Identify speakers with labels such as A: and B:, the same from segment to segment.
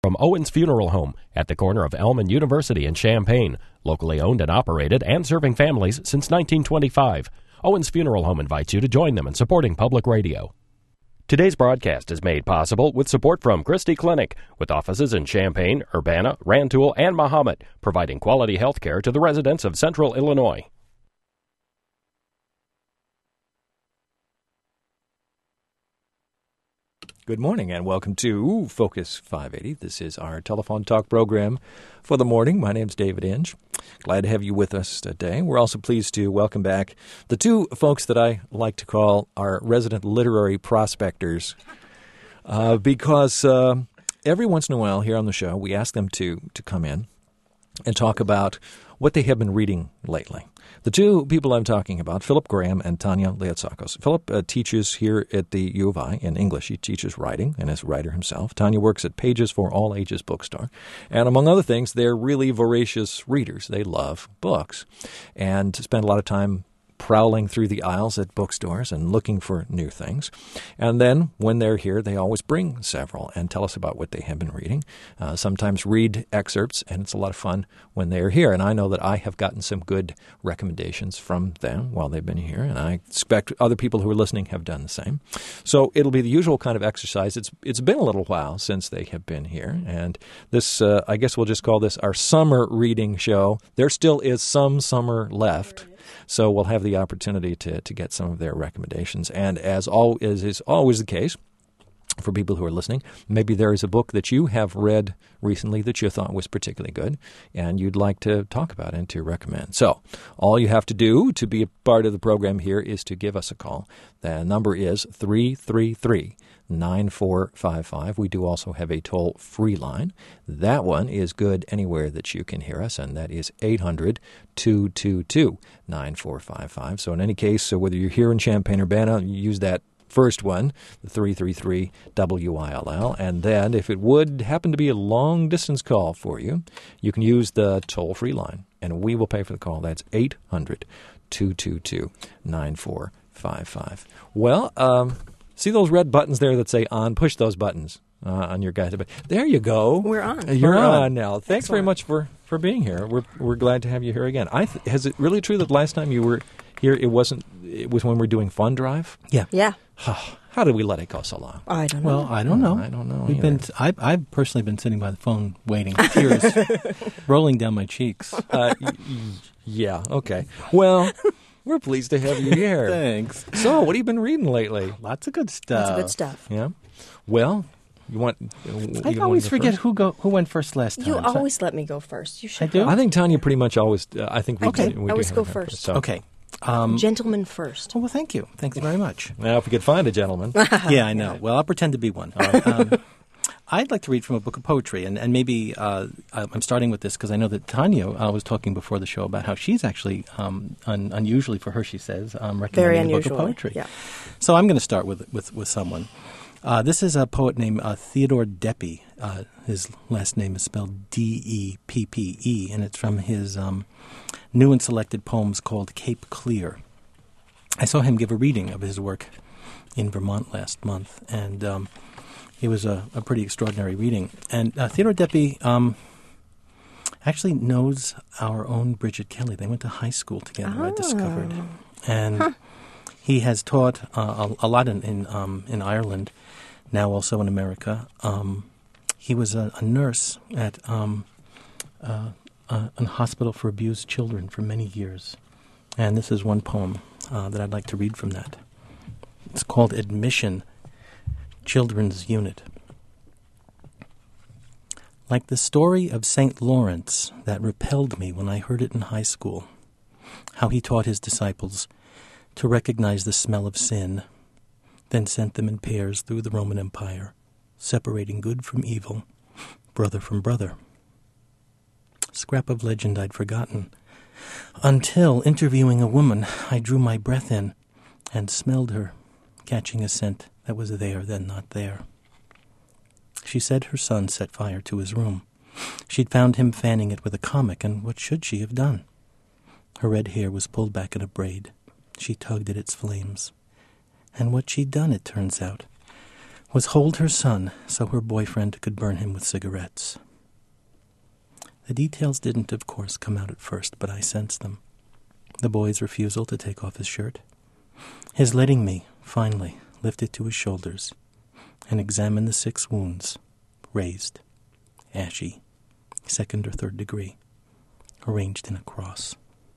A: From Owens Funeral Home at the corner of Elm and University in Champaign, locally owned and operated and serving families since 1925. Owens Funeral Home invites you to join them in supporting public radio. Today's broadcast is made possible with support from Christie Clinic, with offices in Champaign, Urbana, Rantoul, and Mahomet, providing quality health care to the residents of Central Illinois.
B: Good morning and welcome to Focus 580. This is our telephone talk program for the morning. My name's David Inge. Glad to have you with us today. We're also pleased to welcome back the two folks that I like to call our resident literary prospectors because every once in a while here on the show we ask them to come in and talk about what they have been reading lately. The two people I'm talking about, Philip Graham and Tanya Leotsakos. Philip teaches here at the U of I in English. He teaches writing and is a writer himself. Tanya works at Pages for All Ages Bookstore. And among other things, they're really voracious readers. They love books and spend a lot of time prowling through the aisles at bookstores and looking for new things. And then when they're here, they always bring several and tell us about what they have been reading. Sometimes read excerpts, and it's a lot of fun when they're here. And I know that I have gotten some good recommendations from them while they've been here, and I expect other people who are listening have done the same. So it'll be the usual kind of exercise. It's been a little while since they have been here, and this, I guess we'll just call this our summer reading show. There still is some summer left. So we'll have the opportunity to get some of their recommendations. And as is always the case for people who are listening, maybe there is a book that you have read recently that you thought was particularly good and you'd like to talk about and to recommend. So all you have to do to be a part of the program here is to give us a call. The number is 333-9455. We do also have a toll-free line. That one is good anywhere that you can hear us, and that is 800-222-9455. So in any case, whether you're here in Champaign-Urbana, you use that first one, the 333-WILL, and then if it would happen to be a long-distance call for you, you can use the toll-free line, and we will pay for the call. That's 800-222-9455. Well, see those red buttons there that say on? Push those buttons on your guys. There you go.
C: We're on.
B: You're on now. Thanks
C: Excellent.
B: very much for being here. We're glad to have you here again. Is it really true that last time you were here, it was when we were doing Fund Drive?
C: Yeah.
B: How did we let it go so long?
C: I don't know.
D: Well, I don't know.
B: I don't know.
D: I've personally been sitting by the phone waiting, tears rolling down my cheeks.
B: Yeah, okay. Well, we're pleased to have you here.
D: Thanks.
B: So, what have you been reading lately?
D: Lots of good stuff.
C: Lots of good stuff.
B: Yeah. Well,
D: I always forget who went first last time.
C: You always let me go first. You should.
D: I do?
B: I think Tanya pretty much always. I think we
D: Okay.
B: do. We
C: I always
B: do
C: go
B: have her
C: first.
B: So.
D: Okay.
C: Gentleman first.
D: Oh, well, thank you. Thanks very much.
B: Now, if we could find a gentleman.
D: Yeah, I know. Well, I'll pretend to be one. I'd like to read from a book of poetry, and maybe I'm starting with this because I know that Tanya was talking before the show about how she's actually, unusually for her, she says, recommending a book of poetry.
C: Yeah.
D: So I'm going to start with someone. This is a poet named Theodore Deppe. His last name is spelled D-E-P-P-E, and it's from his new and selected poems called Cape Clear. I saw him give a reading of his work in Vermont last month, and it was a pretty extraordinary reading. And Theodore Deppe actually knows our own Bridget Kelly. They went to high school together, I discovered. And he has taught a lot in Ireland, now also in America. He was a nurse at a hospital for abused children for many years. And this is one poem that I'd like to read from that. It's called Admission, Children's Unit. Like the story of St. Lawrence that repelled me when I heard it in high school, how he taught his disciples to recognize the smell of sin, then sent them in pairs through the Roman Empire, separating good from evil, brother from brother. Scrap of legend I'd forgotten, until, interviewing a woman, I drew my breath in and smelled her, catching a scent that was there then not there. She said her son set fire to his room. She'd found him fanning it with a comic, and what should she have done? Her red hair was pulled back in a braid. She tugged at its flames. And what she'd done, it turns out, was hold her son so her boyfriend could burn him with cigarettes. The details didn't, of course, come out at first, but I sensed them. The boy's refusal to take off his shirt, his letting me, finally, lift it to his shoulders and examine the 6 wounds, raised, ashy, 2nd or 3rd degree, arranged in a cross.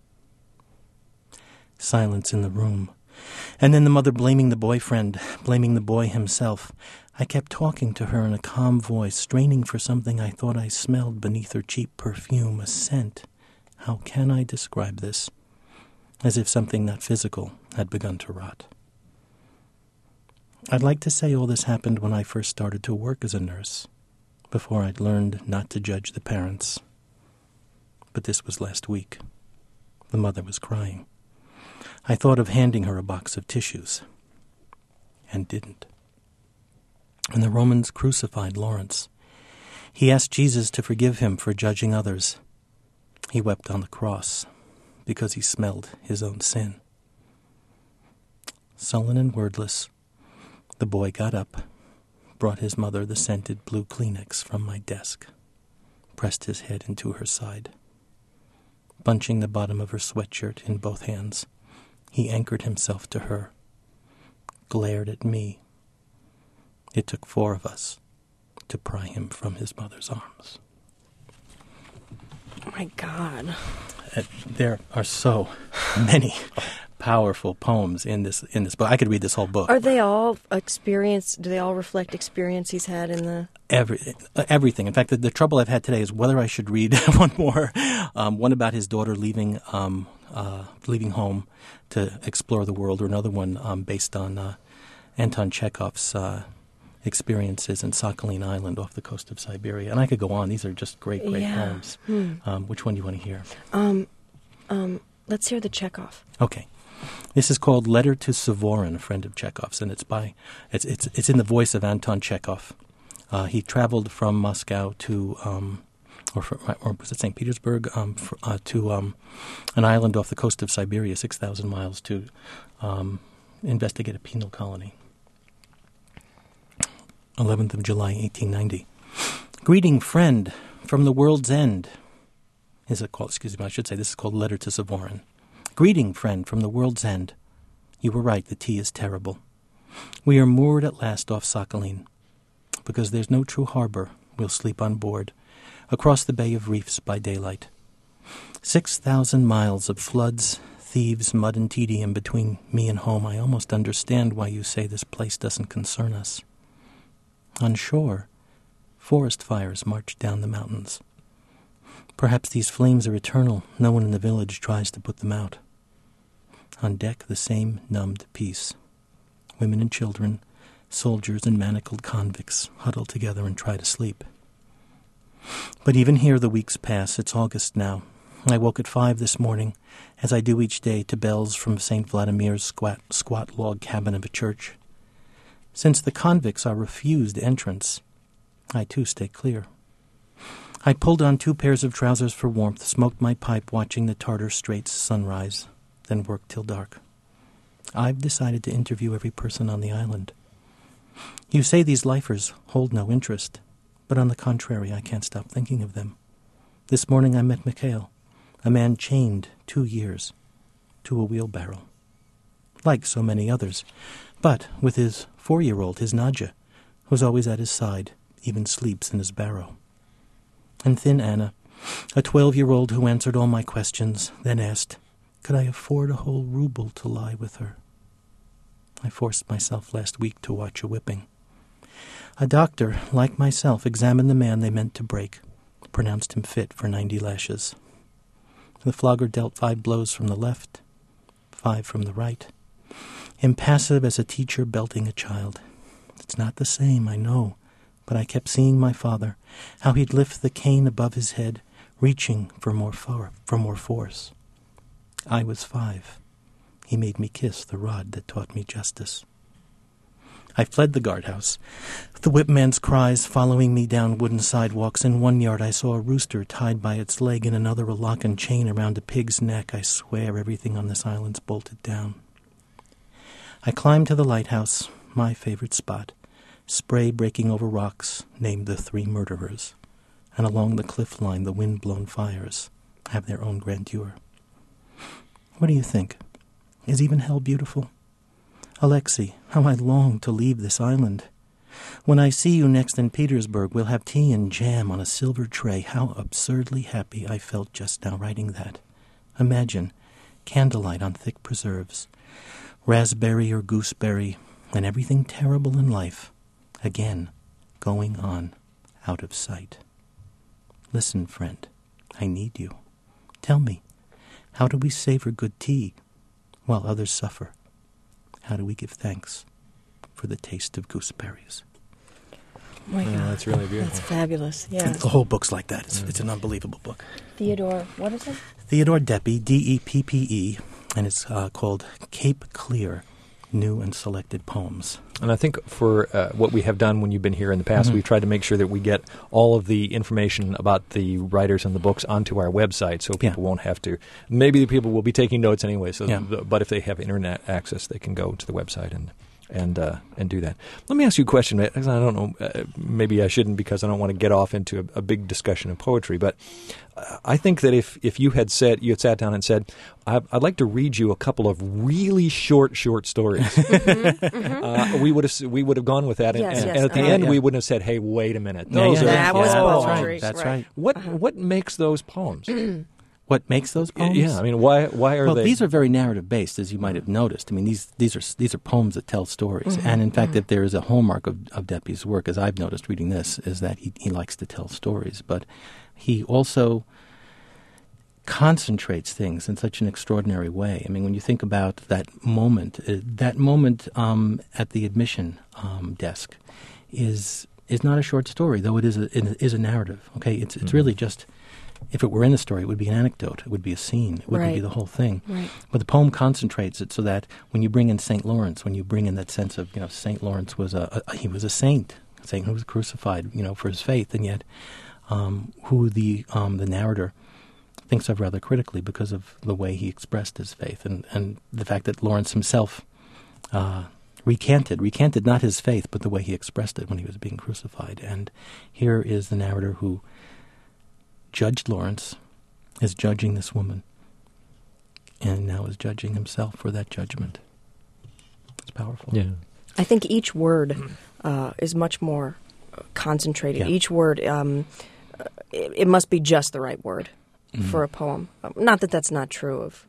D: Silence in the room. And then the mother blaming the boyfriend, blaming the boy himself. I kept talking to her in a calm voice, straining for something I thought I smelled beneath her cheap perfume, a scent. How can I describe this? As if something not physical had begun to rot. I'd like to say all this happened when I first started to work as a nurse, before I'd learned not to judge the parents. But this was last week. The mother was crying. I thought of handing her a box of tissues, and didn't. When the Romans crucified Lawrence, he asked Jesus to forgive him for judging others. He wept on the cross because he smelled his own sin. Sullen and wordless, the boy got up, brought his mother the scented blue Kleenex from my desk, pressed his head into her side. Bunching the bottom of her sweatshirt in both hands, he anchored himself to her, glared at me. It took 4 of us to pry him from his mother's arms.
C: Oh, my God.
D: There are so many powerful poems in this book. I could read this whole book.
C: Are they all experience? Do they all reflect experience he's had in the...
D: Everything. In fact, the trouble I've had today is whether I should read one more, one about his daughter leaving home to explore the world, or another one based on Anton Chekhov's experiences in Sakhalin Island off the coast of Siberia. And I could go on. These are just great poems. Which one do you want to hear?
C: Let's hear the Chekhov.
D: Okay. This is called Letter to Suvorin, a friend of Chekhov's, and it's in the voice of Anton Chekhov. He traveled from Moscow to, or was it St. Petersburg, to an island off the coast of Siberia, 6,000 miles, to investigate a penal colony. 11th of July, 1890. Greeting, friend, from the world's end. This is called Letter to Suvorin. Greeting, friend, from the world's end. You were right, the tea is terrible. We are moored at last off Sakhalin. Because there's no true harbor, we'll sleep on board, across the bay of reefs by daylight. 6,000 miles of floods, thieves, mud, and tedium between me and home. I almost understand why you say this place doesn't concern us. On shore, forest fires march down the mountains. Perhaps these flames are eternal. No one in the village tries to put them out. On deck, the same numbed peace. Women and children, soldiers and manacled convicts huddle together and try to sleep. But even here the weeks pass. It's August now. I woke at 5 this morning, as I do each day, to bells from St. Vladimir's squat log cabin of a church. Since the convicts are refused entrance, I too stay clear. I pulled on 2 pairs of trousers for warmth, smoked my pipe watching the Tartar Straits sunrise, then worked till dark. I've decided to interview every person on the island. You say these lifers hold no interest, but on the contrary, I can't stop thinking of them. This morning I met Mikhail, a man chained 2 years to a wheelbarrow. Like so many others, but with his 4-year-old, his Nadja, who's always at his side, even sleeps in his barrow. And thin Anna, a 12-year-old who answered all my questions, then asked, could I afford a whole ruble to lie with her? I forced myself last week to watch a whipping. A doctor, like myself, examined the man they meant to break, pronounced him fit for 90 lashes. The flogger dealt 5 blows from the left, 5 from the right, impassive as a teacher belting a child. It's not the same, I know, but I kept seeing my father, how he'd lift the cane above his head, reaching for more force. I was 5. He made me kiss the rod that taught me justice. I fled the guardhouse, the whipman's cries following me down wooden sidewalks. In one yard I saw a rooster tied by its leg, in another a lock and chain around a pig's neck. I swear everything on this island's bolted down. I climbed to the lighthouse, my favorite spot, Spray breaking over rocks named the three murderers, and along the cliff line the wind-blown fires have their own grandeur. What do you think? Is even hell beautiful? Alexei, how I long to leave this island. When I see you next in Petersburg, we'll have tea and jam on a silver tray. How absurdly happy I felt just now writing that. Imagine candlelight on thick preserves, raspberry or gooseberry, and everything terrible in life, again, going on out of sight. Listen, friend, I need you. Tell me, how do we savor good tea while others suffer? How do we give thanks for the taste of gooseberries?
C: Oh my God.
B: That's really beautiful.
C: That's fabulous. Yeah.
D: The whole book's like that. It's an unbelievable book.
C: Theodore, what is it?
D: Theodore Deppe, D-E-P-P-E, and it's called Cape Clear, New and Selected Poems.
B: And I think for what we have done when you've been here in the past, we've tried to make sure that we get all of the information about the writers and the books onto our website so people won't have to. Maybe the people will be taking notes anyway, but if they have internet access, they can go to the website and do that. Let me ask you a question. I don't know, maybe I shouldn't because I don't want to get off into a big discussion of poetry, but I think that if you had sat down and said, I'd like to read you a couple of really short stories, we would have gone with that, and at the end we wouldn't have said, hey, wait a minute.
C: That was poetry.
D: That's right.
B: What makes those poems?
D: What makes those poems?
B: Yeah, I mean, why are they?
D: Well, these are very narrative based, as you might have noticed. I mean, these are poems that tell stories, and in fact, if there is a hallmark of Deppe's work, as I've noticed reading this, is that he likes to tell stories, but he also concentrates things in such an extraordinary way. I mean, when you think about that moment at the admission desk is not a short story, though it is a narrative. Okay, it's really just. If it were in a story, it would be an anecdote. It would be a scene. It wouldn't be the whole thing.
C: Right.
D: But the poem concentrates it so that when you bring in St. Lawrence, when you bring in that sense of, St. Lawrence was he was a saint who was crucified, for his faith, and yet who the narrator thinks of rather critically because of the way he expressed his faith and the fact that Lawrence himself recanted not his faith, but the way he expressed it when he was being crucified. And here is the narrator who judged Lawrence, is judging this woman, and now is judging himself for that judgment. It's powerful.
B: Yeah.
C: I think each word is much more concentrated.
D: Yeah.
C: Each word, it must be just the right word for a poem. Not that that's not true of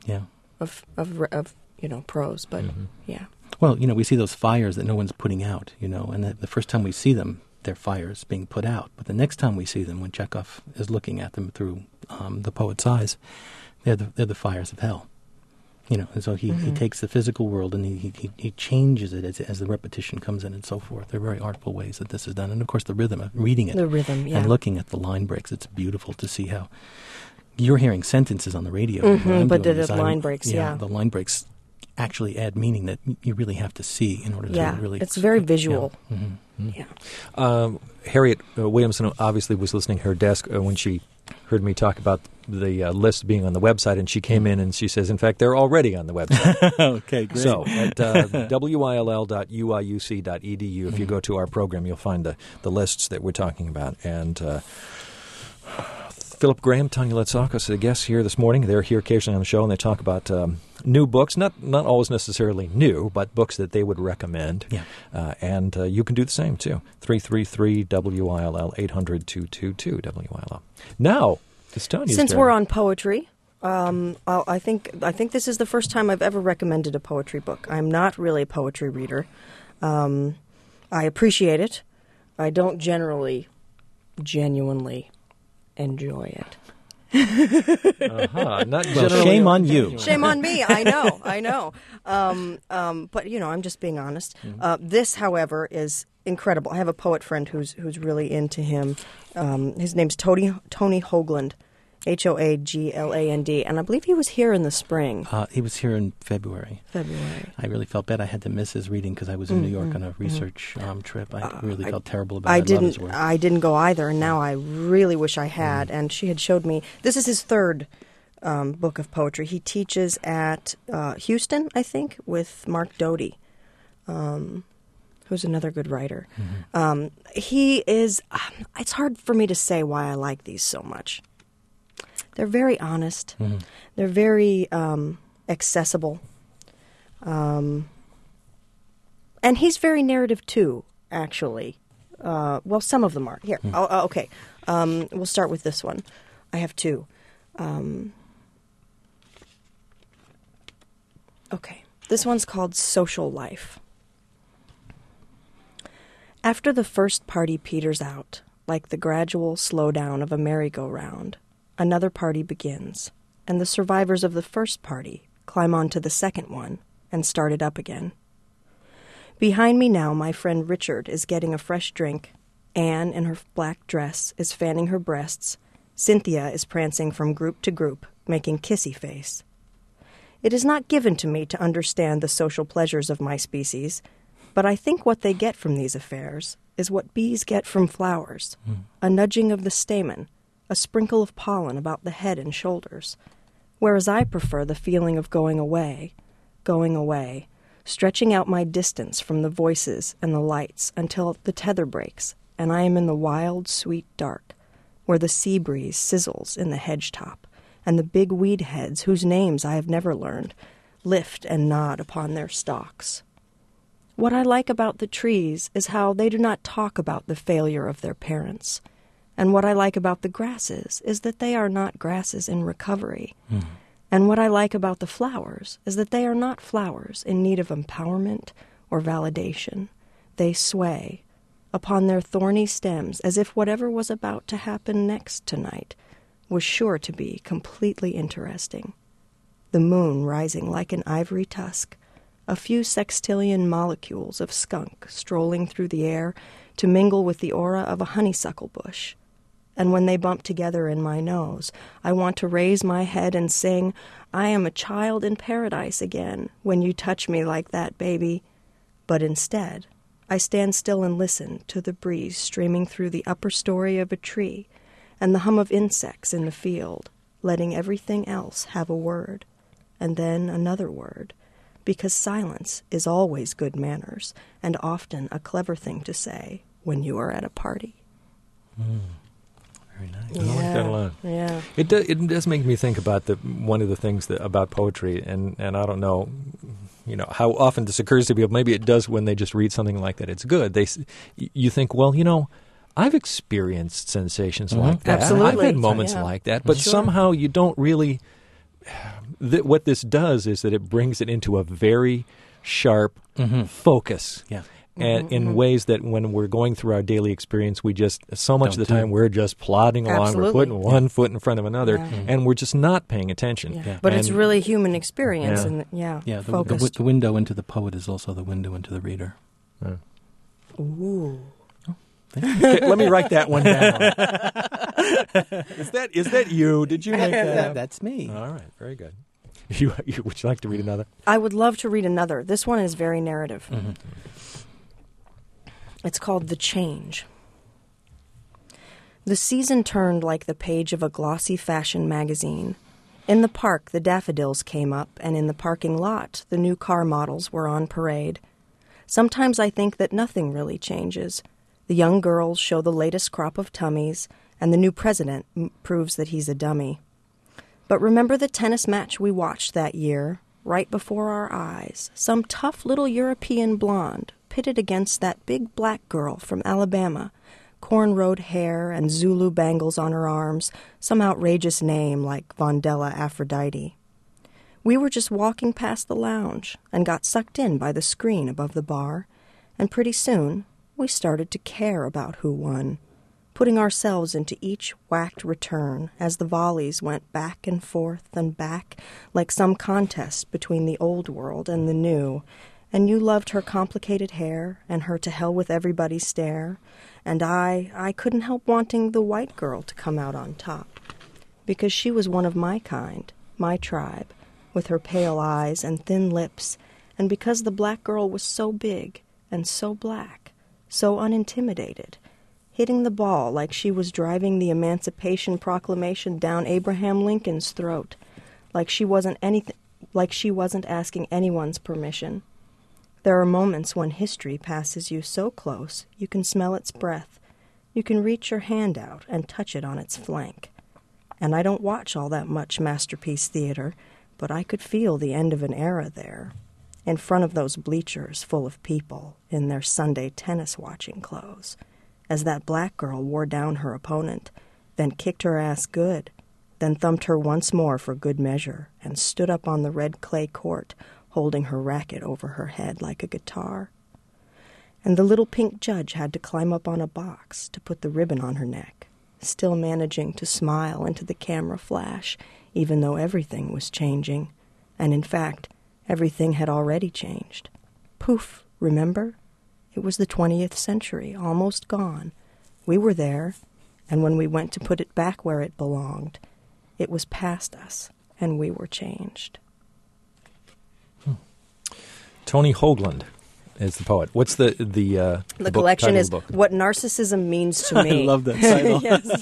C: prose, but yeah.
D: Well, we see those fires that no one's putting out, and the first time we see them, they're fires being put out. But the next time we see them, when Chekhov is looking at them through the poet's eyes, they're the fires of hell. And so he takes the physical world and he changes it as the repetition comes in and so forth. They're very artful ways that this is done. And, of course, the rhythm of reading it.
C: The rhythm, yeah.
D: And looking at the line breaks. It's beautiful to see how you're hearing sentences on the radio.
C: But the line breaks,
D: the line breaks actually add meaning that you really have to see in order to really...
C: it's very visual.
D: Yeah. Mm-hmm.
C: Yeah.
B: Harriet Williamson obviously was listening to her desk when she heard me talk about the list being on the website, and she came in and she says, in fact, they're already on the website.
D: Okay, great.
B: So at will.uiuc.edu, if you go to our program, you'll find the lists that we're talking about. And Philip Graham, Tanya Letsakos, the guests here this morning. They're here occasionally on the show, and they talk about new books, not always necessarily new, but books that they would recommend.
D: Yeah.
B: And you can do the same, too. 333-WILL, 800-222-WILL. Now, it's Tanya's
C: Since
B: turn.
C: we're on poetry, I think this is the first time I've ever recommended a poetry book. I'm not really a poetry reader. I appreciate it. I don't genuinely enjoy it.
B: Not
D: well, shame on you.
C: Shame on me. I know. But I'm just being honest. This, however, is incredible. I have a poet friend who's really into him. His name's Tony Hoagland, Hoagland, and I believe he was here in the spring.
D: He was here in February. I really felt bad I had to miss his reading because I was in New York on a research trip. I really felt terrible about it. I love his work.
C: I didn't go either, and now I really wish I had. And she had showed me, this is his third book of poetry. He teaches at Houston, I think, with Mark Doty. who's another good writer. He is, it's hard for me to say why I like these so much. They're very honest. They're very accessible. And he's very narrative too, actually. Well, some of them are. Here, okay. We'll start with this one. I have two. Okay. This one's called Social Life. After the first party peters out, like the gradual slowdown of a merry-go-round, another party begins, and the survivors of the first party climb onto the second one and start it up again. Behind me now, my friend Richard is getting a fresh drink. Anne, in her black dress, is fanning her breasts. Cynthia is prancing from group to group, making kissy face. It is not given to me to understand the social pleasures of my species, but I think what they get from these affairs is what bees get from flowers, a nudging of the stamen, a sprinkle of pollen about the head and shoulders, whereas I prefer the feeling of going away, stretching out my distance from the voices and the lights until the tether breaks, and I am in the wild, sweet dark, where the sea breeze sizzles in the hedge top, and the big weed heads, whose names I have never learned, lift and nod upon their stalks. What I like about the trees is how they do not talk about the failure of their parents. And what I like about the grasses is that they are not grasses in recovery. And what I like about the flowers is that they are not flowers in need of empowerment or validation. They sway upon their thorny stems as if whatever was about to happen next tonight was sure to be completely interesting. The moon rising like an ivory tusk, a few sextillion molecules of skunk strolling through the air to mingle with the aura of a honeysuckle bush. And when they bump together in my nose, I want to raise my head and sing, I am a child in paradise again when you touch me like that, baby. But instead, I stand still and listen to the breeze streaming through the upper story of a tree and the hum of insects in the field, letting everything else have a word, and then another word, because silence is always good manners and often a clever thing to say when you are at a party.
B: Very nice.
C: Yeah.
B: I like that a lot.
C: Yeah.
B: It does make me think about one of the things about poetry, and I don't know, how often this occurs to people. Maybe it does when they just read something like that. It's good. You think, well, I've experienced sensations like that.
C: Absolutely.
B: I've had moments like that, but somehow you don't really. What this does is that it brings it into a very sharp focus.
D: Yeah.
B: And in ways that when we're going through our daily experience, we just, so much of the time, we're just plodding along.
C: Absolutely.
B: We're putting one foot in front of another, and we're just not paying attention.
C: Yeah. But it's really human experience.
B: Yeah.
C: And
D: The window into the poet is also the window into the reader.
C: Ooh.
B: Okay, let me write that one down. Is that you? Did you make that up?
D: That's me.
B: All right, very good. Would you like to read another?
C: I would love to read another. This one is very narrative. It's called The Change. The season turned like the page of a glossy fashion magazine. In the park, the daffodils came up, and in the parking lot, the new car models were on parade. Sometimes I think that nothing really changes. The young girls show the latest crop of tummies, and the new president proves that he's a dummy. But remember the tennis match we watched that year, right before our eyes? Some tough little European blonde pitted against that big black girl from Alabama, cornrowed hair and Zulu bangles on her arms, some outrageous name like Vondella Aphrodite. We were just walking past the lounge and got sucked in by the screen above the bar, and pretty soon we started to care about who won, putting ourselves into each whacked return as the volleys went back and forth and back like some contest between the old world and the new. And you loved her complicated hair and her to hell with everybody stare, and I couldn't help wanting the white girl to come out on top, because she was one of my kind, my tribe, with her pale eyes and thin lips, and because the black girl was so big and so black, so unintimidated, hitting the ball like she was driving the Emancipation Proclamation down Abraham Lincoln's throat, like she wasn't asking anyone's permission. There are moments when history passes you so close you can smell its breath. You can reach your hand out and touch it on its flank. And I don't watch all that much masterpiece theater, but I could feel the end of an era there, in front of those bleachers full of people in their Sunday tennis-watching clothes, as that black girl wore down her opponent, then kicked her ass good, then thumped her once more for good measure, and stood up on the red clay court, holding her racket over her head like a guitar. And the little pink judge had to climb up on a box to put the ribbon on her neck, still managing to smile into the camera flash, even though everything was changing. And in fact, everything had already changed. Poof, remember? It was the 20th century, almost gone. We were there, and when we went to put it back where it belonged, it was past us, and we were changed.
B: Tony Hoagland is the poet. What's the
C: collection is
B: book?
C: What Narcissism Means to Me.
D: I love that title.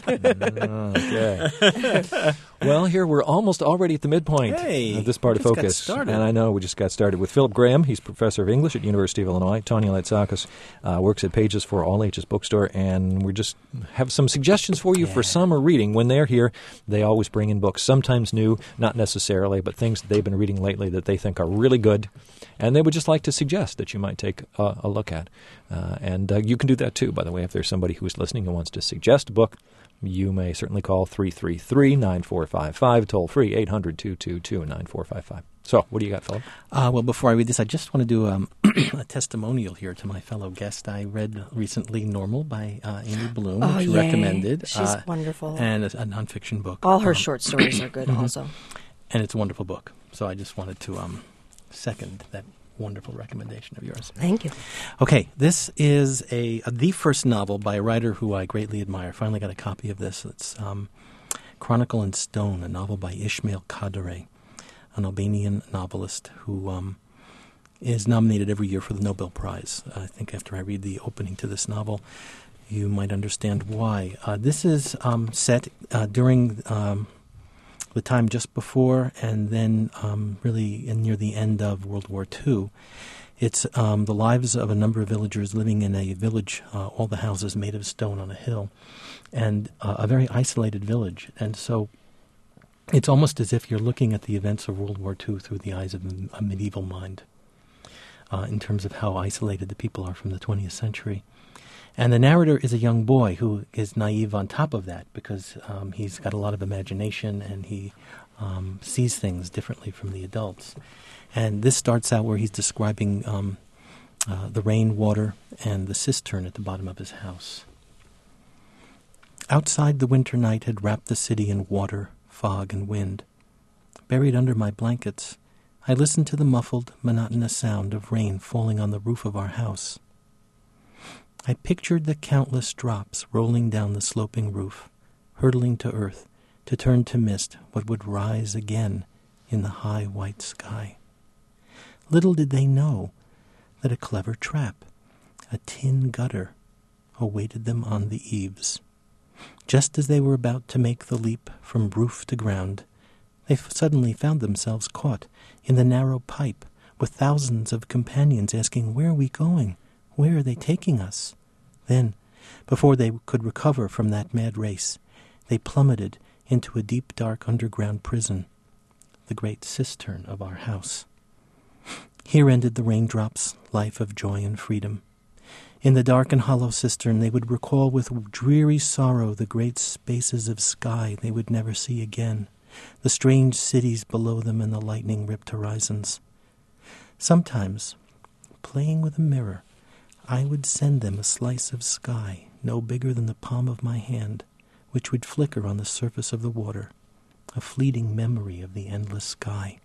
B: Okay. Well, here we're almost already at the midpoint of this part of
D: just
B: Focus.
D: got started.
B: And I know we just got started with Philip Graham. He's professor of English at University of Illinois. Tanya Latsakis works at Pages for All Ages Bookstore. And we just have some suggestions for you for summer reading. When they're here, they always bring in books, sometimes new, not necessarily, but things that they've been reading lately that they think are really good. And they would just like to suggest that you might take a look at. And you can do that too, by the way. If there's somebody who's listening who wants to suggest a book, you may certainly call 333-9455, toll free 800-222-9455. So, what do you got, Philip?
D: Well, before I read this, I just want to do a testimonial here to my fellow guest. I read recently Normal by Amy Bloom, which
C: yay.
D: recommended.
C: She's wonderful.
D: And a nonfiction book.
C: All her short stories are good also.
D: And it's a wonderful book. So I just wanted to second that wonderful recommendation of yours.
C: Thank you.
D: Okay, this is the first novel by a writer who I greatly admire. Finally got a copy of this. It's Chronicle in Stone, a novel by Ismail Kadare, an Albanian novelist who is nominated every year for the Nobel Prize. I think after I read the opening to this novel, you might understand why. This is set during the time just before and then really near the end of World War II. It's the lives of a number of villagers living in a village, all the houses made of stone on a hill, and a very isolated village. And so it's almost as if you're looking at the events of World War II through the eyes of a medieval mind in terms of how isolated the people are from the 20th century. And the narrator is a young boy who is naive on top of that because he's got a lot of imagination and he sees things differently from the adults. And this starts out where he's describing the rainwater and the cistern at the bottom of his house. Outside, the winter night had wrapped the city in water, fog, and wind. Buried under my blankets, I listened to the muffled, monotonous sound of rain falling on the roof of our house. I pictured the countless drops rolling down the sloping roof, hurtling to earth, to turn to mist what would rise again in the high white sky. Little did they know that a clever trap, a tin gutter, awaited them on the eaves. Just as they were about to make the leap from roof to ground, they suddenly found themselves caught in the narrow pipe with thousands of companions asking, "Where are we going? Where are they taking us?" Then, before they could recover from that mad race, they plummeted into a deep, dark underground prison, the great cistern of our house. Here ended the raindrops' life of joy and freedom. In the dark and hollow cistern they would recall with dreary sorrow the great spaces of sky they would never see again, the strange cities below them and the lightning-ripped horizons. Sometimes, playing with a mirror, I would send them a slice of sky no bigger than the palm of my hand, which would flicker on the surface of the water, a fleeting memory of the endless sky.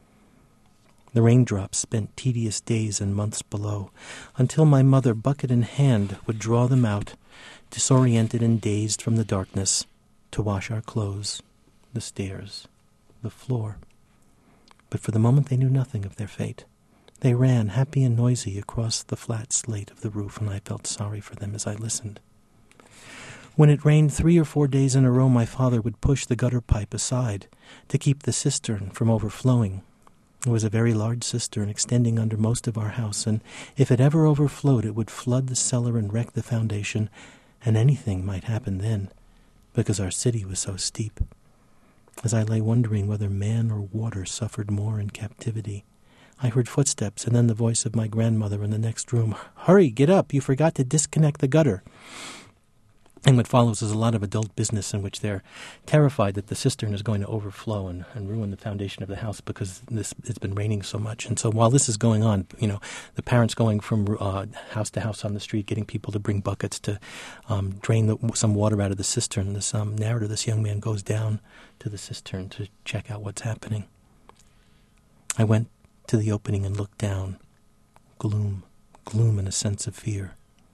D: The raindrops spent tedious days and months below, until my mother, bucket in hand, would draw them out, disoriented and dazed from the darkness, to wash our clothes, the stairs, the floor. But for the moment they knew nothing of their fate. They ran, happy and noisy, across the flat slate of the roof, and I felt sorry for them as I listened. When it rained 3 or 4 days in a row, my father would push the gutter pipe aside to keep the cistern from overflowing. It was a very large cistern extending under most of our house, and if it ever overflowed, it would flood the cellar and wreck the foundation, and anything might happen then, because our city was so steep. As I lay wondering whether man or water suffered more in captivity, I heard footsteps and then the voice of my grandmother in the next room. "Hurry, get up, you forgot to disconnect the gutter." And what follows is a lot of adult business in which they're terrified that the cistern is going to overflow and ruin the foundation of the house because it's been raining so much. And so while this is going on, the parents going from house to house on the street, getting people to bring buckets to drain some water out of the cistern, this narrator, this young man goes down to the cistern to check out what's happening. I went to the opening and looked down. Gloom and a sense of fear.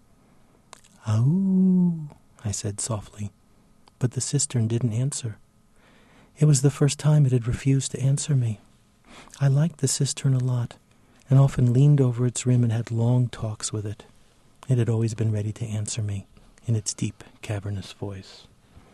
D: "Ow," I said softly, but the cistern didn't answer. It was the first time it had refused to answer me. I liked the cistern a lot, and often leaned over its rim and had long talks with it. It had always been ready to answer me, in its deep, cavernous voice.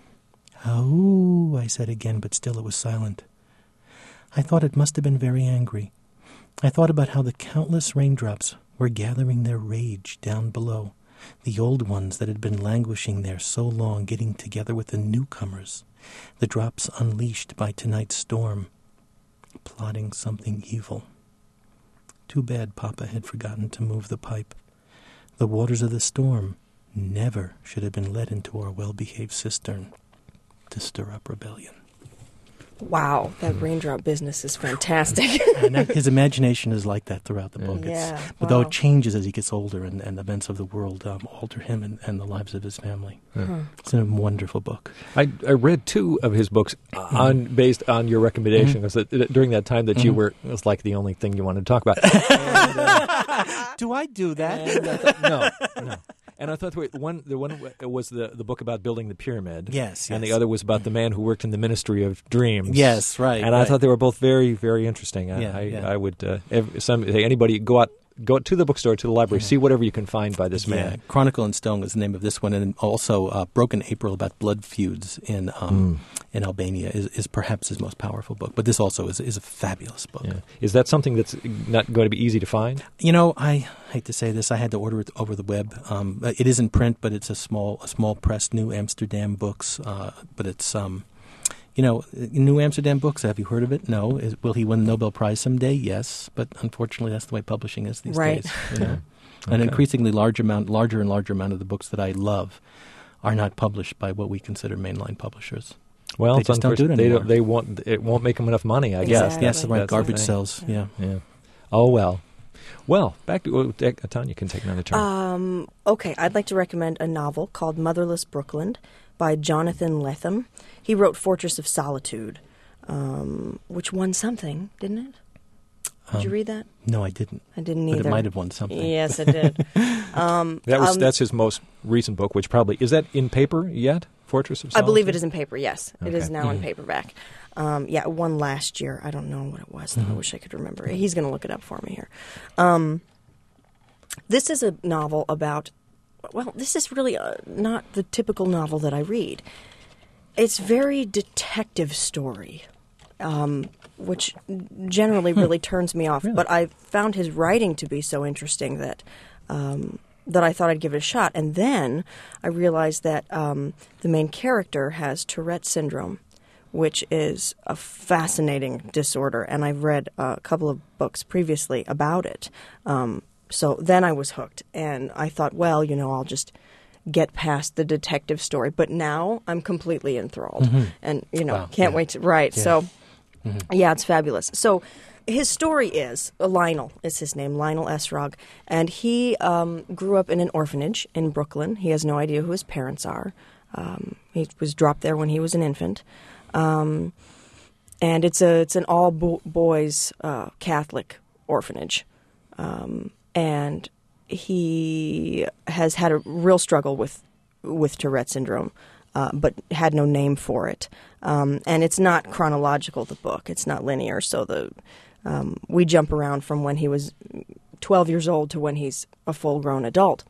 D: "Ow," I said again, but still it was silent. I thought it must have been very angry. I thought about how the countless raindrops were gathering their rage down below, the old ones that had been languishing there so long, getting together with the newcomers, the drops unleashed by tonight's storm, plotting something evil. Too bad Papa had forgotten to move the pipe. The waters of the storm never should have been let into our well-behaved cistern to stir up rebellion.
C: Wow, that raindrop business is fantastic.
D: And his imagination is like that throughout the book.
C: Yeah,
D: but though it changes as he gets older and events of the world alter him and the lives of his family. It's a wonderful book.
B: I read 2 of his books based on your recommendation. Because during that time that you were, it was like the only thing you wanted to talk about.
D: Do I do that?
B: No. And I thought the one was the book about building the pyramid.
D: Yes.
B: And the other was about the man who worked in the Ministry of Dreams.
D: Yes, right.
B: And I thought they were both very, very interesting. I would anybody go out to the bookstore, to the library, see whatever you can find by this man.
D: Chronicle and Stone was the name of this one, and also Broken April about blood feuds in Albania is perhaps his most powerful book. But this also is a fabulous book.
B: Yeah. Is that something that's not going to be easy to find?
D: I hate to say this. I had to order it over the web. It is in print, but it's a small press, New Amsterdam Books. But it's New Amsterdam Books. Have you heard of it? No. Will he win the Nobel Prize someday? Yes. But unfortunately, that's the way publishing is these days. An increasingly larger and larger amount of the books that I love are not published by what we consider mainline publishers.
B: Well,
D: they just don't do it anymore.
B: It won't make them enough money, I guess.
D: Yes, right. Garbage sells. Yeah.
B: Oh, well. Well, back to Tanya can take another turn.
C: Okay, I'd like to recommend a novel called Motherless Brooklyn by Jonathan Lethem. He wrote Fortress of Solitude, which won something, didn't it? Did you read that?
D: No, I didn't.
C: I didn't either.
D: But it might have won something.
C: Yes, it did.
B: That's his most recent book, which probably is that in paper yet? Fortress of Solitude?
C: I believe it is in paper. Yes,
B: Okay.
C: It is now in paperback. It won last year. I don't know what it was. I wish I could remember. He's going to look it up for me here. This is a novel about. Well, this is really not the typical novel that I read. It's very detective story, which generally really turns me off.
D: Really?
C: But I found his writing to be so interesting that I thought I'd give it a shot. And then I realized that the main character has Tourette syndrome, which is a fascinating disorder. And I've read a couple of books previously about it. So then I was hooked, and I thought, well, I'll just get past the detective story. But now I'm completely enthralled, and can't wait to write. Yeah. So, it's fabulous. So his story is Lionel is his name, Lionel Esrog, and he grew up in an orphanage in Brooklyn. He has no idea who his parents are. He was dropped there when he was an infant, and it's an all boys Catholic orphanage. And he has had a real struggle with Tourette syndrome, but had no name for it. And it's not chronological, the book. It's not linear. So we jump around from when he was 12 years old to when he's a full-grown adult.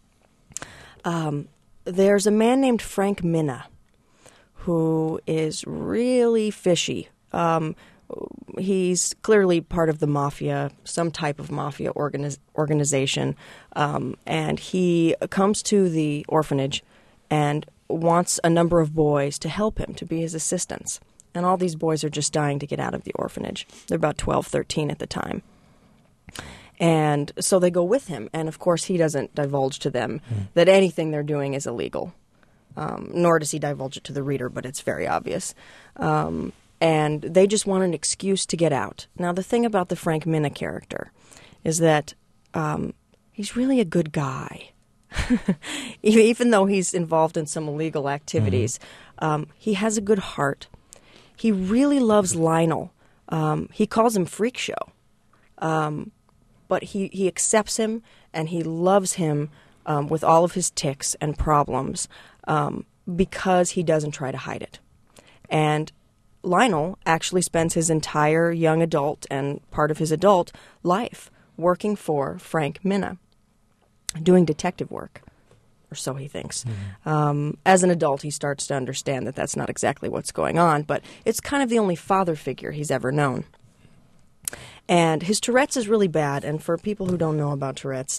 C: There's a man named Frank Minna who is really fishy. he's clearly part of the mafia, some type of mafia organization, and he comes to the orphanage and wants a number of boys to help him, to be his assistants. And all these boys are just dying to get out of the orphanage. They're about 12, 13 at the time. And so they go with him, and of course he doesn't divulge to them that anything they're doing is illegal, nor does he divulge it to the reader, but it's very obvious. And they just want an excuse to get out. Now, the thing about the Frank Minna character is that he's really a good guy. Even though he's involved in some illegal activities, he has a good heart. He really loves Lionel. He calls him Freak Show. But he accepts him, and he loves him with all of his tics and problems because he doesn't try to hide it. And Lionel actually spends his entire young adult and part of his adult life working for Frank Minna, doing detective work, or so he thinks. As an adult, he starts to understand that that's not exactly what's going on, but it's kind of the only father figure he's ever known. And his Tourette's is really bad, and for people who don't know about Tourette's,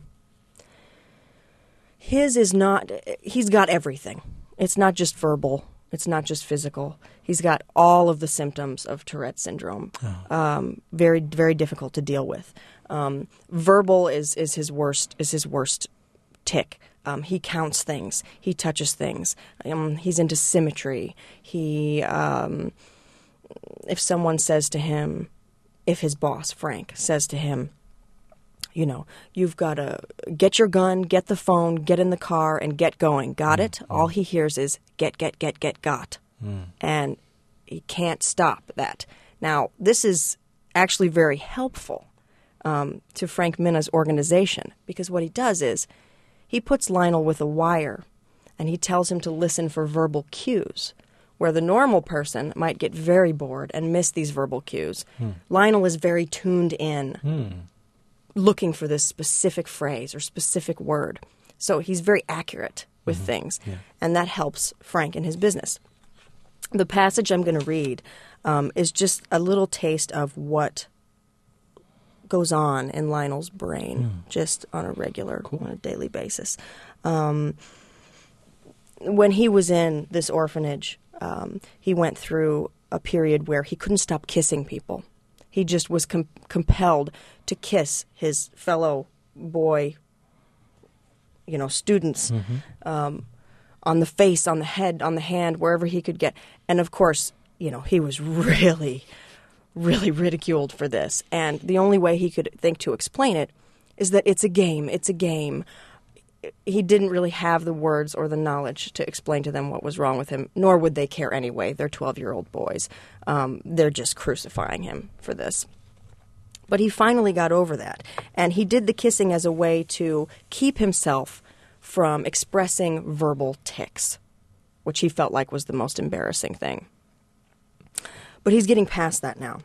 C: his is not, he's got everything. It's not just verbal. It's not just physical. He's got all of the symptoms of Tourette syndrome. Very, very difficult to deal with. Verbal is his worst tic. He counts things. He touches things. He's into symmetry. He, if someone says to him, if his boss, Frank, says to him, you know, you've got to get your gun, get the phone, get in the car, and get going. Got it? All he hears is get, got. And he can't stop that. Now, this is actually very helpful to Frank Minna's organization, because what he does is he puts Lionel with a wire, and he tells him to listen for verbal cues. Where the normal person might get very bored and miss these verbal cues, Lionel is very tuned in, looking for this specific phrase or specific word. So he's very accurate with things, and that helps Frank in his business. The passage I'm going to read is just a little taste of what goes on in Lionel's brain, just on a regular, on a daily basis. When he was in this orphanage, he went through a period where he couldn't stop kissing people. He just was compelled to kiss his fellow boy, students, on the face, on the head, on the hand, wherever he could get. And of course, he was really, really ridiculed for this. And the only way he could think to explain it is that it's a game. It's a game. He didn't really have the words or the knowledge to explain to them what was wrong with him, nor would they care anyway. They're 12-year-old boys. They're just crucifying him for this. But he finally got over that, and he did the kissing as a way to keep himself from expressing verbal tics, which he felt like was the most embarrassing thing. But he's getting past that now.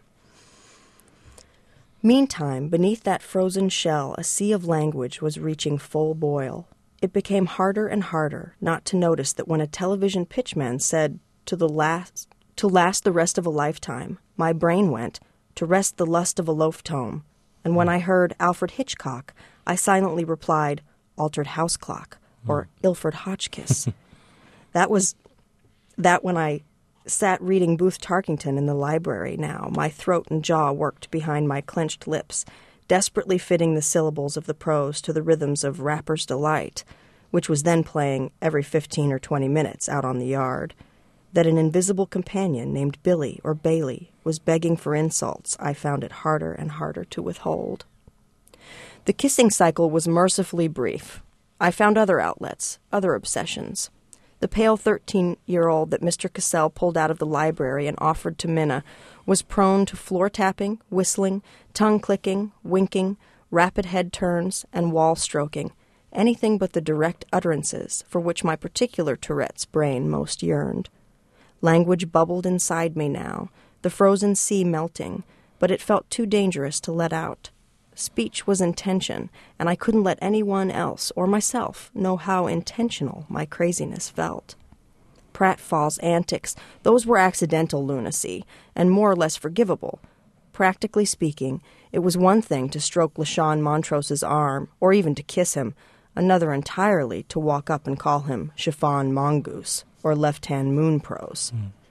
C: Meantime, beneath that frozen shell, a sea of language was reaching full boil. It became harder and harder not to notice that when a television pitchman said, to last the rest of a lifetime, my brain went, to rest the lust of a loaf tome. And when I heard Alfred Hitchcock, I silently replied, altered house clock, or Ilford Hotchkiss. That when I sat reading Booth Tarkington in the library now, my throat and jaw worked behind my clenched lips, desperately fitting the syllables of the prose to the rhythms of Rapper's Delight, which was then playing every 15 or 20 minutes out on the yard. That an invisible companion named Billy or Bailey was begging for insults, I found it harder and harder to withhold. The kissing cycle was mercifully brief. I found other outlets, other obsessions. The pale 13-year-old that Mr. Cassell pulled out of the library and offered to Minna was prone to floor-tapping, whistling, tongue-clicking, winking, rapid head turns, and wall-stroking, anything but the direct utterances for which my particular Tourette's brain most yearned. Language bubbled inside me now, the frozen sea melting, but it felt too dangerous to let out. Speech was intention, and I couldn't let anyone else or myself know how intentional my craziness felt. pratfalls, antics, those were accidental lunacy, and more or less forgivable. Practically speaking, it was one thing to stroke LaShawn Montrose's arm, or even to kiss him, another entirely to walk up and call him Chiffon Mongoose, or Left-Hand Moon Prose.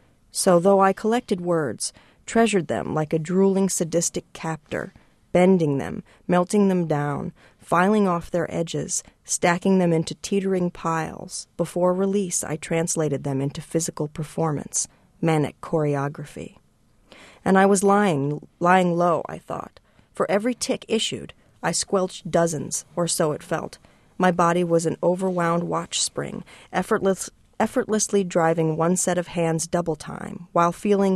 C: So though I collected words, treasured them like a drooling sadistic captor, bending them, melting them down, filing off their edges, stacking them into teetering piles, before release I translated them into physical performance, manic choreography. And I was lying low, I thought. For every tick issued, I squelched dozens, or so it felt. My body was an overwound watch spring, effortlessly driving one set of hands double time, while feeling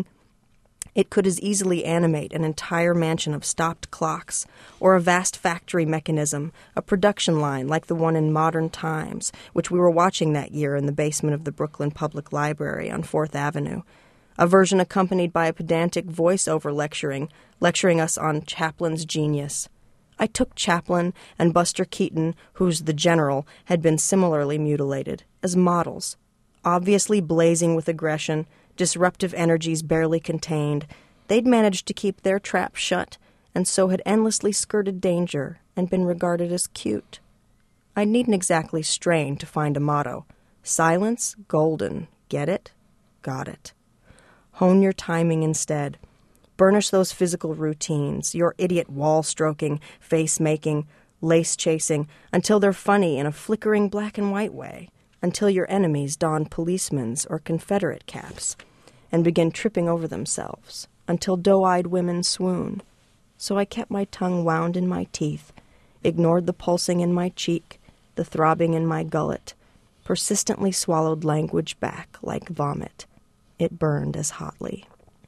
C: it could as easily animate an entire mansion of stopped clocks, or a vast factory mechanism, a production line like the one in Modern Times, which we were watching that year in the basement of the Brooklyn Public Library on 4th Avenue. A version accompanied by a pedantic voice-over lecturing us on Chaplin's genius. I took Chaplin and Buster Keaton, whose The General had been similarly mutilated, as models, obviously blazing with aggression, disruptive energies barely contained. They'd managed to keep their trap shut, and so had endlessly skirted danger and been regarded as cute. I needn't exactly strain to find a motto. Silence, golden. Get it? Got it. Hone your timing instead. Burnish those physical routines, your idiot wall-stroking, face-making, lace-chasing, until they're funny in a flickering black and white way, until your enemies don policemen's or Confederate caps and begin tripping over themselves, until doe-eyed women swoon. So I kept my tongue wound in my teeth, ignored the pulsing in my cheek, the throbbing in my gullet, persistently swallowed language back like vomit. It burned as hotly.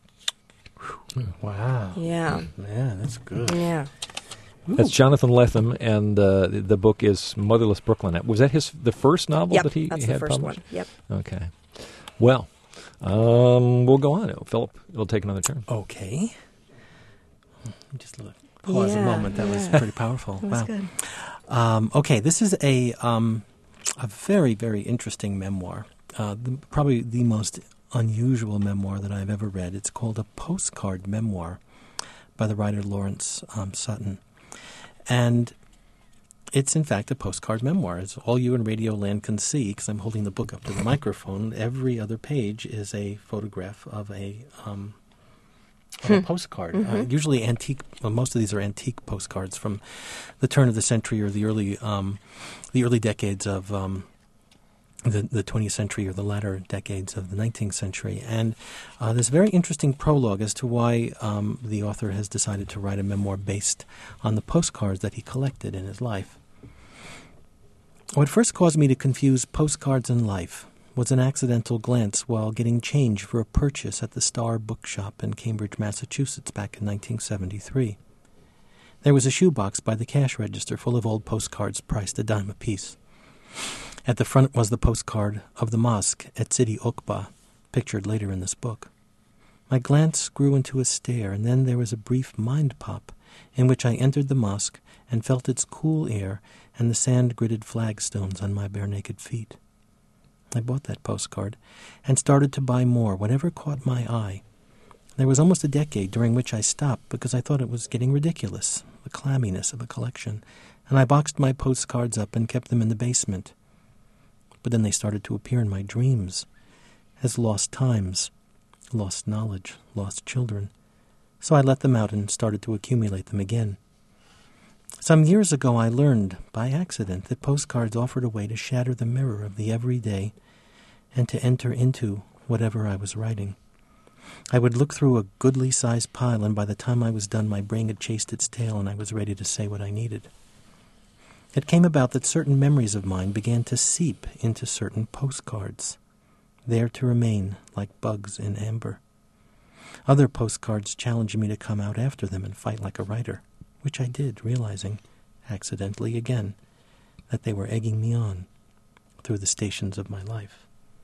D: Wow.
C: Yeah.
D: Yeah, that's good.
C: Yeah.
B: That's Jonathan Lethem, and the book is Motherless Brooklyn. Was that the first novel
C: Yep,
B: that he
C: that's
B: had
C: the first
B: published?
C: one. Yep.
B: Okay. Well, we'll go on. Philip, it'll take another turn.
D: Okay. Just pause a
C: Yeah,
D: moment. That was
C: yeah.
D: pretty powerful.
C: That was
D: Wow.
C: good.
D: Okay, this is a very, very interesting memoir. Probably the most unusual memoir that I've ever read. It's called A Postcard Memoir by the writer Lawrence Sutton. And it's, in fact, a postcard memoir. It's all you in Radio Land can see, because I'm holding the book up to the microphone. Every other page is a photograph of a postcard.
C: Mm-hmm.
D: Usually antique. Well, most of these are antique postcards from the turn of the century or the early decades of the 20th century or the latter decades of the 19th century. And there's a very interesting prologue as to why the author has decided to write a memoir based on the postcards that he collected in his life. What first caused me to confuse postcards and life was an accidental glance while getting change for a purchase at the Star Bookshop in Cambridge, Massachusetts back in 1973. There was a shoebox by the cash register full of old postcards priced a dime apiece. At the front was the postcard of the mosque at Sidi Oqba, pictured later in this book. My glance grew into a stare, and then there was a brief mind pop in which I entered the mosque and felt its cool air and the sand-gridded flagstones on my bare-naked feet. I bought that postcard and started to buy more, whatever caught my eye. There was almost a decade during which I stopped because I thought it was getting ridiculous, the clamminess of a collection, and I boxed my postcards up and kept them in the basement. But then they started to appear in my dreams as lost times, lost knowledge, lost children. So I let them out and started to accumulate them again. Some years ago I learned, by accident, that postcards offered a way to shatter the mirror of the everyday and to enter into whatever I was writing. I would look through a goodly-sized pile, and by the time I was done, my brain had chased its tail and I was ready to say what I needed. It came about that certain memories of mine began to seep into certain postcards, there to remain like bugs in amber. Other postcards challenged me to come out after them and fight like a writer, which I did, realizing, accidentally again, that they were egging me on through the stations of my life.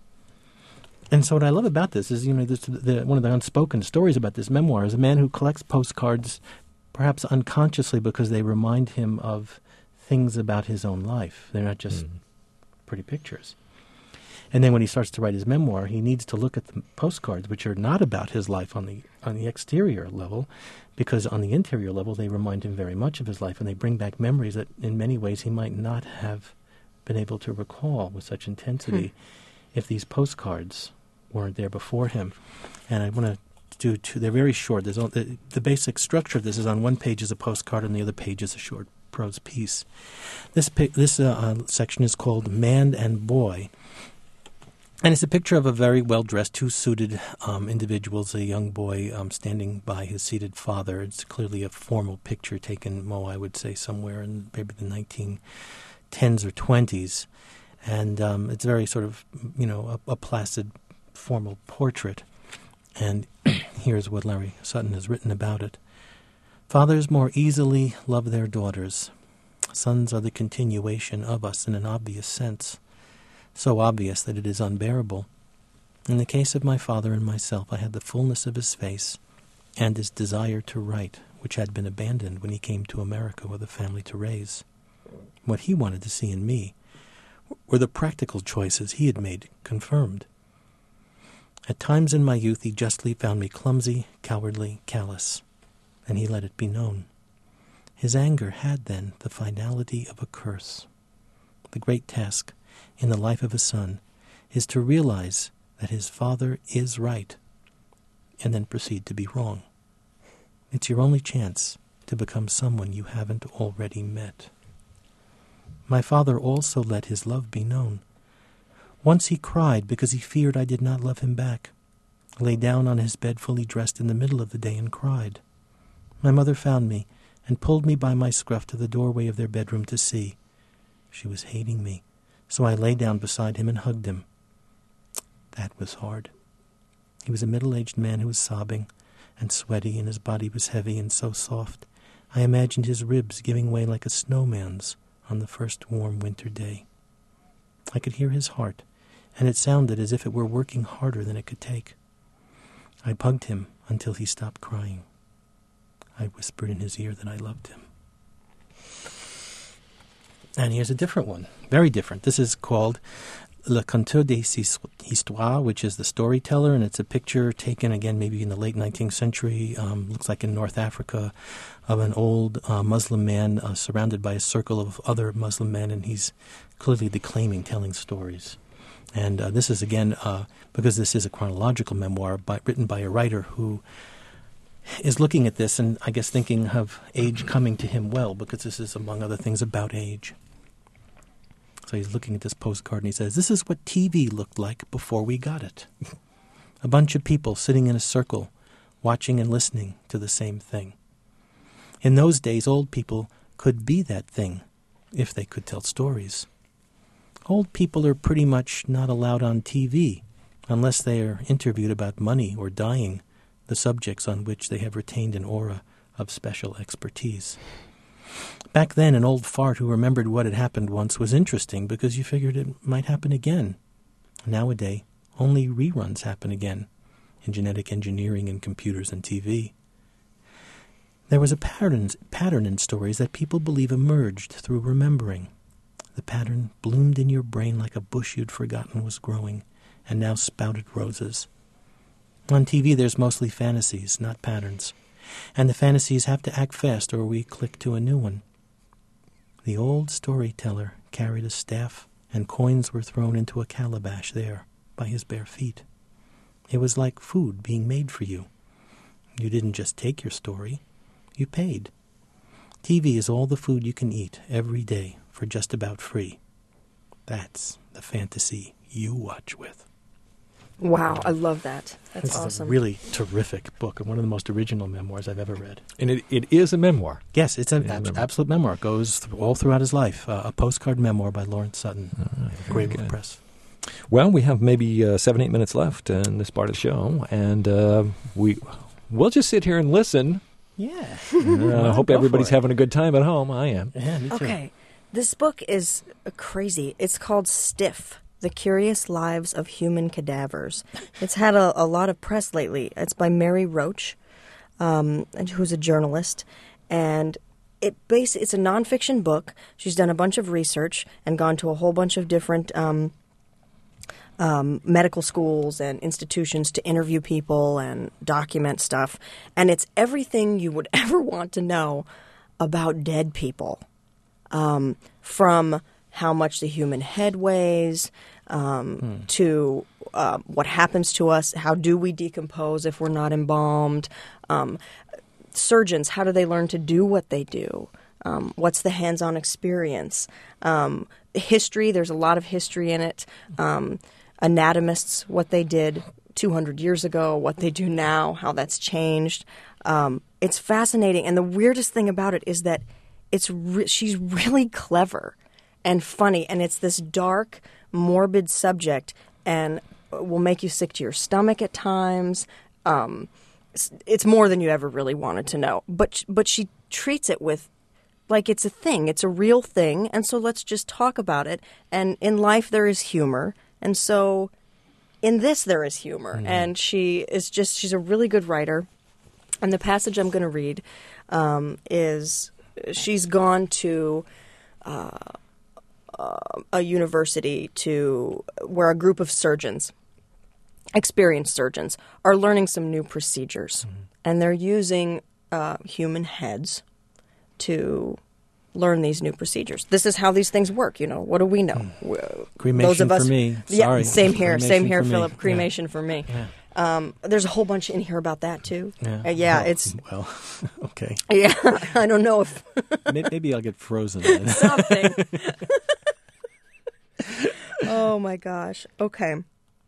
D: And so what I love about this is, one of the unspoken stories about this memoir is a man who collects postcards perhaps unconsciously because they remind him of things about his own life. They're not just pretty pictures. And then when he starts to write his memoir, he needs to look at the postcards, which are not about his life on the exterior level, because on the interior level they remind him very much of his life, and they bring back memories that in many ways he might not have been able to recall with such intensity if these postcards weren't there before him. And I want to do two. They're very short. The basic structure of this is on one page is a postcard, and the other page is a short prose piece. This section is called Man and Boy. And it's a picture of a very well-dressed, two-suited individuals, a young boy standing by his seated father. It's clearly a formal picture taken, I would say, somewhere in maybe the 1910s or 20s. And it's very sort of, a placid, formal portrait. And here's what Larry Sutton has written about it. Fathers more easily love their daughters. Sons are the continuation of us in an obvious sense. So obvious that it is unbearable. In the case of my father and myself, I had the fullness of his face and his desire to write, which had been abandoned when he came to America with a family to raise. What he wanted to see in me were the practical choices he had made confirmed. At times in my youth he justly found me clumsy, cowardly, callous, and he let it be known. His anger had then the finality of a curse. The great task in the life of a son is to realize that his father is right and then proceed to be wrong. It's your only chance to become someone you haven't already met. My father also let his love be known. Once he cried because he feared I did not love him back, lay down on his bed fully dressed in the middle of the day and cried. My mother found me and pulled me by my scruff to the doorway of their bedroom to see. She was hating me, so I lay down beside him and hugged him. That was hard. He was a middle-aged man who was sobbing and sweaty, and his body was heavy and so soft. I imagined his ribs giving way like a snowman's on the first warm winter day. I could hear his heart, and it sounded as if it were working harder than it could take. I hugged him until he stopped crying. I whispered in his ear that I loved him. And here's a different one, very different. This is called Le Conteur des Histoires, which is the storyteller, and it's a picture taken, again, maybe in the late 19th century, looks like in North Africa, of an old Muslim man surrounded by a circle of other Muslim men, and he's clearly declaiming, telling stories. And this is, again, because this is a chronological memoir written by a writer who is looking at this and, I guess, thinking of age coming to him well, because this is, among other things, about age. So he's looking at this postcard and he says, "This is what TV looked like before we got it. A bunch of people sitting in a circle, watching and listening to the same thing. In those days, old people could be that thing, if they could tell stories. Old people are pretty much not allowed on TV, unless they are interviewed about money or dying, the subjects on which they have retained an aura of special expertise. Back then, an old fart who remembered what had happened once was interesting because you figured it might happen again. Nowadays, only reruns happen again in genetic engineering and computers and TV. There was a pattern in stories that people believe emerged through remembering. The pattern bloomed in your brain like a bush you'd forgotten was growing and now spouted roses. On TV, there's mostly fantasies, not patterns. And the fantasies have to act fast or we click to a new one. The old storyteller carried a staff and coins were thrown into a calabash there by his bare feet. It was like food being made for you. You didn't just take your story, you paid. TV is all the food you can eat every day for just about free. That's the fantasy you watch with."
C: Wow, I love that. That's
D: this
C: awesome.
D: Is a really terrific book and one of the most original memoirs I've ever read.
B: And it is a memoir.
D: Yes, it's an absolute memoir. It goes all throughout his life. A postcard memoir by Lawrence Sutton. Greywood Press.
B: Well, we have maybe 7-8 minutes left in this part of the show, and we'll just sit here and listen.
D: Yeah.
B: I hope everybody's having a good time at home. I am.
D: Yeah, me too.
C: Okay, this book is crazy. It's called Stiff: The Curious Lives of Human Cadavers. It's had a lot of press lately. It's by Mary Roach, who's a journalist, and it's a nonfiction book. She's done a bunch of research and gone to a whole bunch of different medical schools and institutions to interview people and document stuff. And it's everything you would ever want to know about dead people, from how much the human head weighs to what happens to us, how do we decompose if we're not embalmed, surgeons, how do they learn to do what they do, what's the hands-on experience, history, there's a lot of history in it, anatomists, what they did 200 years ago, what they do now, how that's changed. It's fascinating, and the weirdest thing about it is that she's really clever and funny, and it's this dark, morbid subject, and will make you sick to your stomach at times. It's more than you ever really wanted to know, but she treats it with like it's a thing, it's a real thing, and so let's just talk about it. And in life there is humor, and so in this there is humor, and she's a really good writer. And the passage I'm going to read is she's gone to a university where a group of surgeons, experienced surgeons, are learning some new procedures. And they're using human heads to learn these new procedures. This is how these things work, What do we know?
D: Cremation
C: Those of us,
D: for me.
C: Yeah,
D: Sorry.
C: same here,
D: Cremation
C: Philip.
D: me.
C: Cremation for me.
D: Yeah.
C: There's a whole bunch in here about that too. It's
D: well, okay.
C: Yeah. I don't know if
D: Maybe I'll get frozen then.
C: something. Oh my gosh. Okay.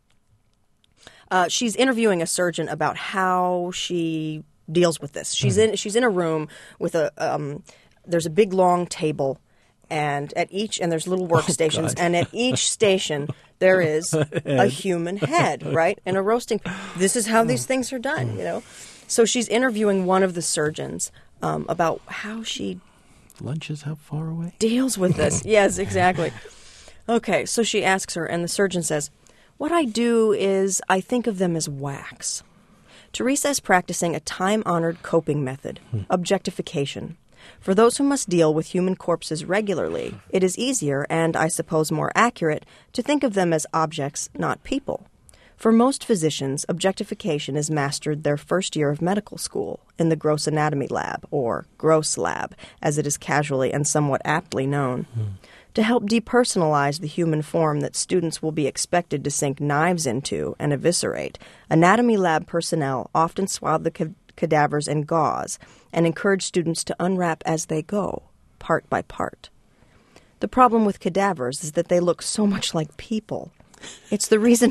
C: She's interviewing a surgeon about how she deals with this. She's in a room with there's a big long table, and there's little workstations, and at each station there is a human head, right? And a roasting. This is how these things are done, So she's interviewing one of the surgeons about how she
D: Lunch is how far away?
C: deals with this. Yes, exactly. Okay, so she asks her, and the surgeon says, "What I do is I think of them as wax." Teresa is practicing a time-honored coping method, objectification. For those who must deal with human corpses regularly, it is easier, and I suppose more accurate, to think of them as objects, not people. For most physicians, objectification is mastered their first year of medical school in the gross anatomy lab, or gross lab, as it is casually and somewhat aptly known. To help depersonalize the human form that students will be expected to sink knives into and eviscerate, anatomy lab personnel often swab the cadavers in gauze and encourage students to unwrap as they go, part by part. The problem with cadavers is that they look so much like people. It's the reason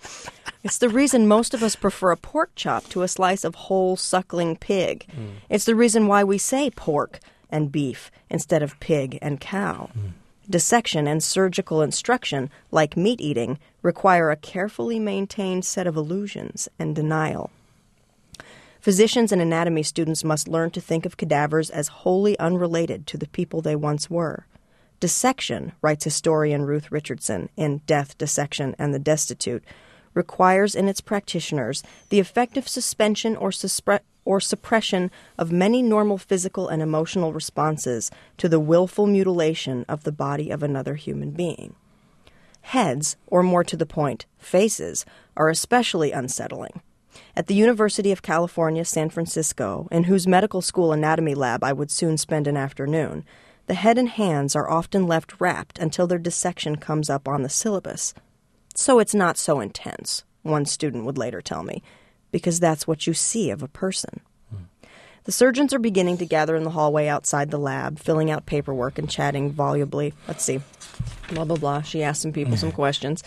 C: most of us prefer a pork chop to a slice of whole suckling pig. It's the reason why we say pork and beef instead of pig and cow. Dissection and surgical instruction, like meat eating, require a carefully maintained set of illusions and denial. Physicians and anatomy students must learn to think of cadavers as wholly unrelated to the people they once were. Dissection, writes historian Ruth Richardson in Death, Dissection, and the Destitute, requires in its practitioners the effective suspension or suppression of many normal physical and emotional responses to the willful mutilation of the body of another human being. Heads, or more to the point, faces, are especially unsettling. At the University of California, San Francisco, in whose medical school anatomy lab I would soon spend an afternoon, the head and hands are often left wrapped until their dissection comes up on the syllabus. So it's not so intense, one student would later tell me, because that's what you see of a person. The surgeons are beginning to gather in the hallway outside the lab, filling out paperwork and chatting volubly. Let's see. Blah, blah, blah. She asked some people some questions.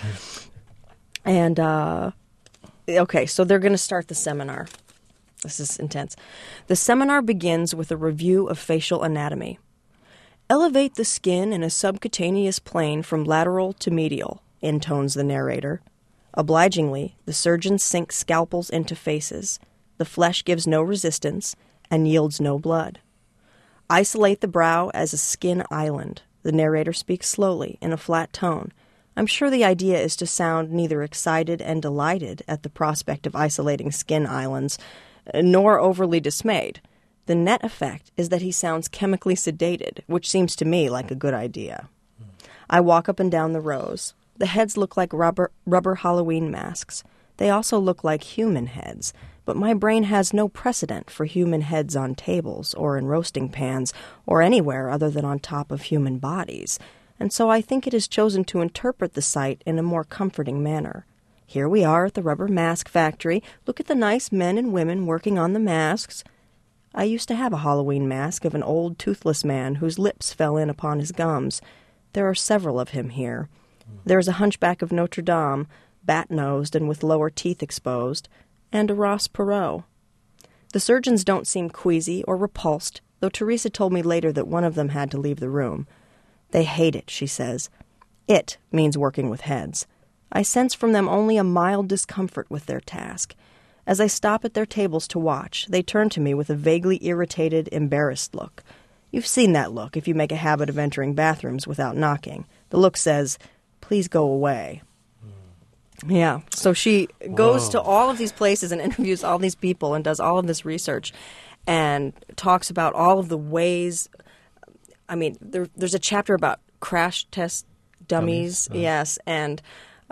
C: And, okay, so they're going to start the seminar. This is intense. The seminar begins with a review of facial anatomy. Elevate the skin in a subcutaneous plane from lateral to medial, intones the narrator. Obligingly, the surgeons sink scalpels into faces. The flesh gives no resistance and yields no blood. Isolate the brow as a skin island. The narrator speaks slowly, in a flat tone. I'm sure the idea is to sound neither excited and delighted at the prospect of isolating skin islands, nor overly dismayed. The net effect is that he sounds chemically sedated, which seems to me like a good idea. I walk up and down the rows. The heads look like rubber Halloween masks. They also look like human heads, but my brain has no precedent for human heads on tables or in roasting pans or anywhere other than on top of human bodies, and so I think it has chosen to interpret the sight in a more comforting manner. Here we are at the rubber mask factory. Look at the nice men and women working on the masks. I used to have a Halloween mask of an old toothless man whose lips fell in upon his gums. There are several of him here. There is a hunchback of Notre Dame, bat-nosed and with lower teeth exposed, and a Ross Perot. The surgeons don't seem queasy or repulsed, though Teresa told me later that one of them had to leave the room. They hate it, she says. It means working with heads. I sense from them only a mild discomfort with their task. As I stop at their tables to watch, they turn to me with a vaguely irritated, embarrassed look. You've seen that look if you make a habit of entering bathrooms without knocking. The look says, "Please go away." Yeah, so she goes to all of these places and interviews all these people and does all of this research and talks about all of the ways. I mean, there's a chapter about crash test dummies. Yes, and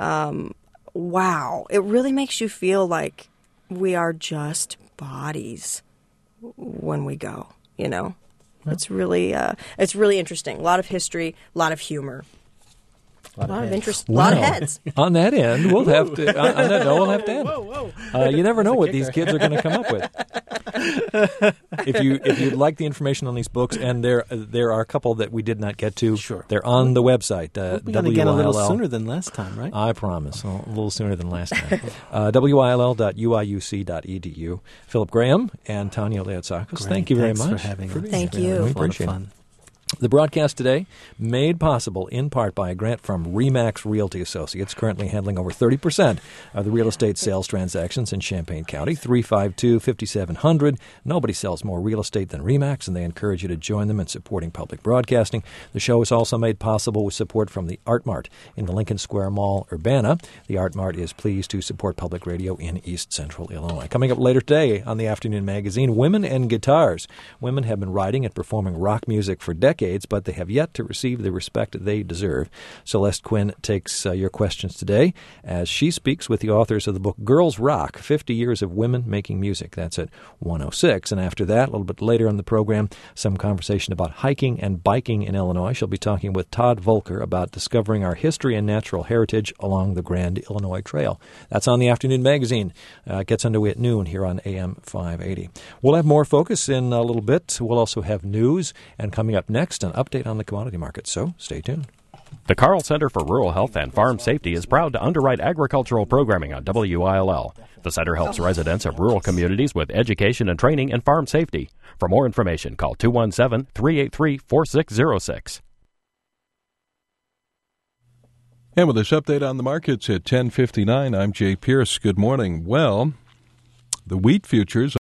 C: wow, it really makes you feel like we are just bodies when we go, you know. It's really interesting. A lot of history, a lot of humor. A lot of interest, a lot of heads.
B: On that end, we'll have to. On that note, we'll have to end. You never know what these kids are going to come up with. If you'd like the information on these books, and there are a couple that we did not get to.
D: Sure,
B: they're on the website.
D: We'll be going to get a little sooner than last time, right?
B: I promise, a little sooner than last time. WILL.UIUC.edu. Philip Graham and Tanya Leotsakos. Thank you very much
D: for having us.
C: Thank you.
B: We appreciate it. The broadcast today made possible in part by a grant from RE/MAX Realty Associates, currently handling over 30% of the real estate sales transactions in Champaign County. 352-5700. Nobody sells more real estate than RE/MAX, and they encourage you to join them in supporting public broadcasting. The show is also made possible with support from the Art Mart in the Lincoln Square Mall, Urbana. The Art Mart is pleased to support public radio in East Central Illinois. Coming up later today on the Afternoon Magazine, Women and Guitars. Women have been writing and performing rock music for decades, but they have yet to receive the respect they deserve. Celeste Quinn takes your questions today as she speaks with the authors of the book Girls Rock, 50 Years of Women Making Music. That's at 1:06. And after that, a little bit later in the program, some conversation about hiking and biking in Illinois. She'll be talking with Todd Volker about discovering our history and natural heritage along the Grand Illinois Trail. That's on the Afternoon Magazine. It gets underway at noon here on AM 580. We'll have more focus in a little bit. We'll also have news, and coming up next, an update on the commodity market, so stay tuned.
A: The Carl Center for Rural Health and Farm Safety is proud to underwrite agricultural programming on WILL. The center helps residents of rural communities with education and training in farm safety. For more information, call 217-383-4606.
E: And with this update on the markets at 10:59, I'm Jay Pierce. Good morning. Well, the wheat futures